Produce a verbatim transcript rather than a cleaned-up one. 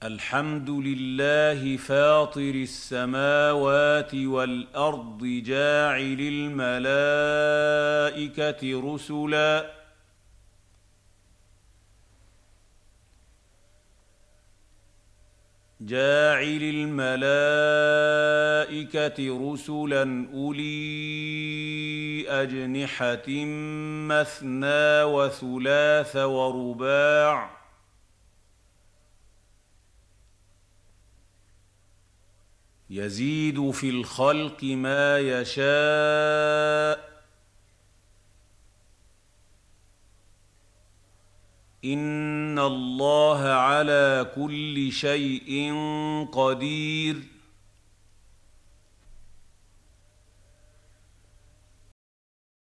الحمد لله فاطر السماوات والأرض جاعل الملائكة رسلا جاعل الملائكة رسلا أولي أجنحة مثنى وثلاث ورباع يزيد في الخلق ما يشاء إن الله على كل شيء قدير